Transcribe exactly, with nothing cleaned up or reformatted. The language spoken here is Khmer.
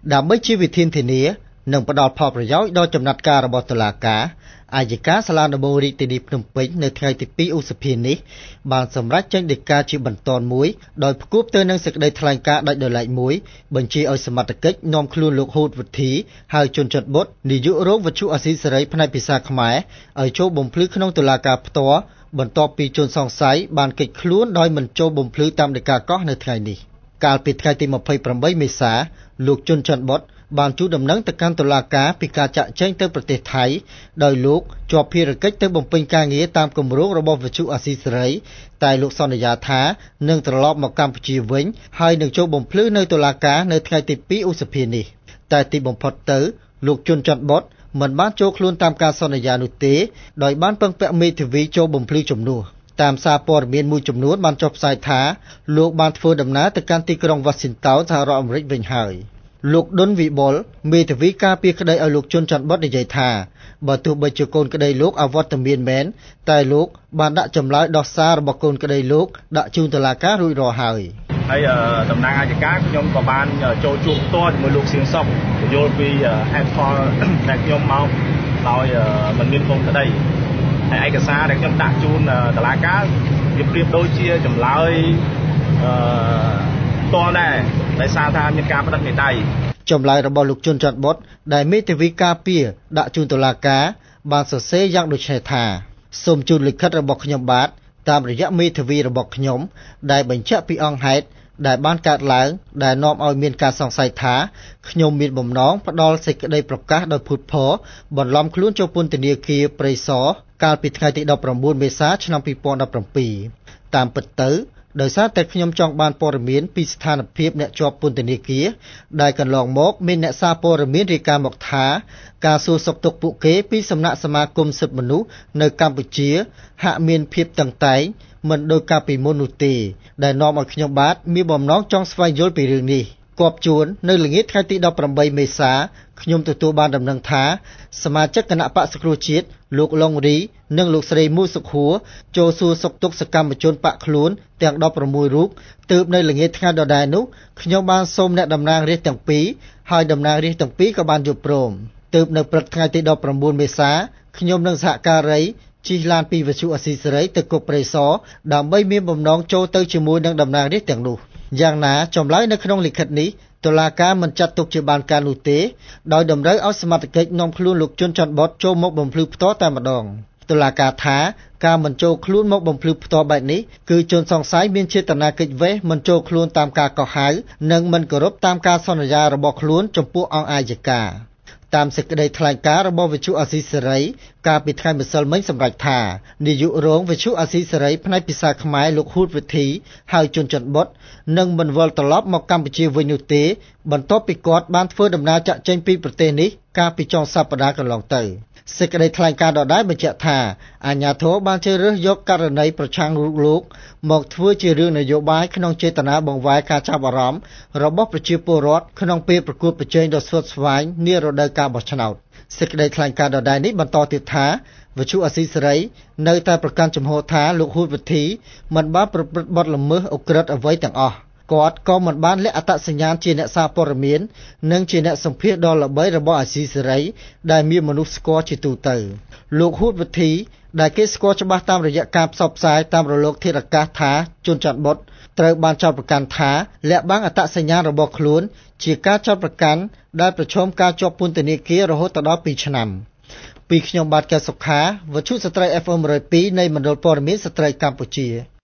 ដើម្បីជាវិធានធានានិងផ្ដល់ផលប្រយោជន៍ដល់ចំណាត់ការរបស់តុលាការអាយកាសាលាដំបងរាជធានីភ្នំពេញនៅថ្ងៃទីពីរឧសភានេះបានសម្រេចចេញដីកាជាបន្តមួយដោយផ្គួបទៅនឹងសេចក្តីថ្លែងការណ៍ដាច់ដោយឡែកមួយបញ្ជាឲ្យសមត្ថកិច្ចនាំខ្លួនលោកហ៊ូតវុធីហើយជនច័ន្ទបុត្រនាយករងវិទ្យុអាស៊ីសេរីផ្នែកភាសាខ្មែរឲ្យចូលបំភ្លឺក្នុងតុលាការផ្ទាល់បន្ទាប់ពីជនសង្ស័យបានគេចខ្លួនដោយមិនចូលបំភ្លឺតាមដីកាកោះនៅថ្ងៃនេះកាលពីថ្ងៃទីម្ភៃប្រាំបីមេសាលោកជនច័ន្ទបុត្របានជួលដំណឹងទៅកាន់តុលាការពីការចាក់ចែងទៅប្រទេសថៃដោយលោកជាប់ភារកិច្ចទៅបំពេញការងារតាមគម្រោងរបស់វិទ្យុអាស៊ីសេរីតែលោកសន្យាថានឹងត្រឡប់មកកម្ពុជាវិញហើយនឹងចូលបំភ្លឺនៅតុលាការនៅថ្ងៃទីពីរឧសភានេះតែទីបំផុតទៅលោកជនច័ន្ទបុត្រមិនបានចូលខ្លួនតាមការសន្យានោះទេដោយបានពឹងពាក់មេធាវីចូលបំភ្លឺជំនួសតាមសារព័ត៌មានមួយចំនួនបានចុះផ្សាយថាលោកបានធ្វើដំណើរទៅកាន់ទីក្រុង Washington សហរដ្ឋអាមេរិកវិញហើយលោកដុនវិបុលមេធាវីការពារក្តីឲ្យលោកជនច័ន្ទបុត្រនិយាយថាបើទោះបីជាកូនក្តីលោកអវត្តមានមែនតែលោកបានដាក់ចម្លើយដោះសាររបស់កូនក្តីលោកដាក់ជូនតុលាការរួចរាល់ហើយហើយតំណាងអាយកាខ្ញុំក៏បានចូលជួបផ្ទាល់ជាមួយលោកសៀងសុកបញ្យល់ពីហេតុផលដែលខ្ញុំមកដោយមិនមានកូនក្តីហើយឯកសារដែលខ្ញុំដាក់ជូនតុលាការវាប្រៀបដូចជាចម្លើយអឺតលដែរដោយសារថាមានការបដិសេធដៃចម្លើយរបស់លោកជនច័ន្ទបុត្រដែលមេធាវីការពារដាក់ជូនតុលាការបានសរសេរយ៉ាងដូចនេះថាសូមជូនលិខិតរបស់ខ្ញុំបាទតាមរយៈមេធាវីរបស់ខ្ញុំដែលបញ្ជាក់ពីអង្គហេតុដែលបានកើតឡើងដែលនាំឲ្យមានការសង្ស័យថាខ្ញុំមានបំណងផ្ដល់សេចក្តីប្រកាសដោយភូតភរបន្លំខ្លួនចូលពន្ធនាគារព្រៃសរកាលពីថ្ងៃទីដប់ប្រាំបួនមេសាឆ្នាំពីរពាន់ដប់ប្រាំពីរតាមពិតទៅដោយសារតែខ្ញុំចង់បានព័ត៌មានពីស្ថានភាពអ្នកជាប់ពន្ធនាគារដែលកន្លងមកមានអ្នកសារព័ត៌មានរាយការណ៍មកថាការសួរសុខទុក្ខពួកគេពីសំណាក់សមាគមសិទ្ធិមនុស្សនៅកម្ពុជាហាក់មានភាពតឹងតែងមិនដូចកាលពីមុននោះទេដែលនាំឲ្យខ្ញុំបាទមានបំណងចង់ស្វែងយល់ពីរឿងនេះគប់ជួននៅល្ងាចថ្ងៃទីដប់ប្រាំបីមេសាខ្ញុំទទួលបានដំណឹងថាសមាជិកគណៈបក្សសង្គ្រោះជាតិលោកឡុងរីនិងលោកស្រីមូសុខួរចូលសួរសុខទុក្ខសកម្មជនបកខ្លួនទាំងដប់ប្រាំមួយរូបទើបនៅល្ងាចថ្ងៃដដែលនោះខ្ញុំបានសូមអ្នកតំណាងរាស្ត្រទាំងពីរហើយតំណាងរាស្ត្រទាំងពីរក៏បានយល់ព្រមទើបនៅព្រឹកថ្ងៃទីដប់ប្រាំបួនមេសាខ្ញុំនិងសហការីជិះឡានពីវិទ្យុអាស៊ីសេរីទៅគុកព្រៃសរដើម្បីមានបំណងចូលទៅជាមួយនឹងតំណាងរាស្ត្រទាំងនោះយ៉ាងណាចម្លើយនៅក្នុងលិខិតនេះតុលាការមិនចាត់ទុកជាបានការនោះទេដោយតម្រូវឲ្យសមត្ថកិច្ចនាំខ្លួនលោកជនច័ន្ទបុត្រចូលមកបំភ្លឺផ្ទាល់តែម្ដងតុលាការថាការមិនចូលខ្លួនមកបំភ្លឺផ្ទាល់បែបនេះគឺជនសង្ស័យមានចេតនាគេចវេះមិនចូលខ្លួនតាមការកោះហៅនិងមិនគោរពតាមការសន្យារបស់ខ្លួនចំពោះអង្គអាយកាតាមសេចក្តីថ្លែងការណ៍របស់វិទ្យុអាស៊ីសេរីកាលពីថ្ងៃម្សិលមិញសម្រេចថានាយករងវិទ្យុអាស៊ីសេរីផ្នែកភាសាខ្មែរលោកហ៊ូតវុធីហើយជនច័ន្ទបុត្រនឹងមិនវិលត្រឡប់មកកម្ពុជាវិញនោះទេបន្ទាប់ពីគាត់បានធ្វើដំណើរចាក់ចេញពីប្រទេសនេះកាលពីចុងសប្តាហ៍កន្លងទៅសេចក្តីថ្លែងការណ៍ដដែលបញ្ជាក់ថាអាជ្ញាធរបានជ្រើសរើសយកករណីប្រឆាំងលោកមកធ្វើជារឿងនយោបាយក្នុងចេតនាបង្វែរការចាប់អារម្មណ៍របស់ប្រជាពលរដ្ឋក្នុងពេលប្រកួតប្រជែងដ៏ស្វិតស្វាញនារដូវកាលបោះឆ្នោតសេចក្តីថ្លែងការណ៍ដដែលនេះបន្តទៀតថាវិទ្យុអាស៊ីសេរីនៅតែប្រកាន់ជំហរថាលោកហ៊ូតវុធីមិនបានប្រព្រឹត្តបទល្មើសឧក្រិដ្ឋអ្វីទាំងអស់គាត់ក៏មិនបានលាក់អត្តសញ្ញាណជាអ្នកសារព័ត៌មាននិងជាអ្នកសម្ភាសន៍ដ៏ល្បីរបស់អាស៊ីសេរីដែលមានមនុស្សស្គាល់ជាទូទៅលោកហ៊ូតវុធីដែលគេស្គាល់ច្បាស់តាមរយៈការផ្សព្វផ្សាយតាមរលកធាតុអាកាសថាជនច័ន្ទបុត្រត្រូវបានចោទប្រកាន់ថាលាក់បាំងអត្តសញ្ញាណរបស់ខ្លួនជាការចោទប្រកាន់ដែលប្រឈមការជាប់ពន្ធនាគាររហូតដល់ពីរឆ្នាំពីខ្ញុំបាទកែសុខាវិទ្យុស្ត្រី អេఫ អេម một không haiនៃមណ្ឌលព័ត៌មានស្ត្រីកម្ពុជា